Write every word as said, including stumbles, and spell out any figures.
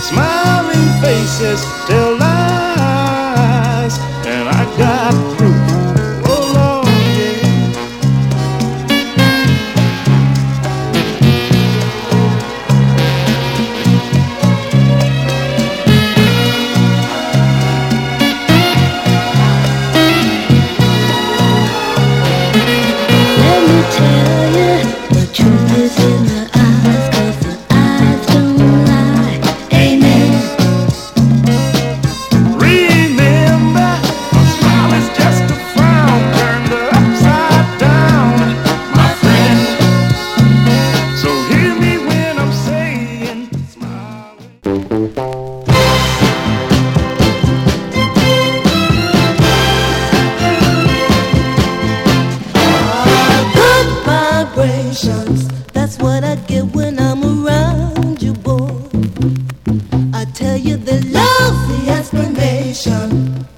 Smiling faces tell lies, and I got proof. Oh Lord, yeah. Let me tell you, the truth is in the eyes, 'cause the eyes don't lie. Amen. Remember, a smile is just a frown turned upside down, my friend. So hear me when I'm saying, smiling. Good vibrations, that's what I get when I'm around you, boy. I tell you the love, the explanation.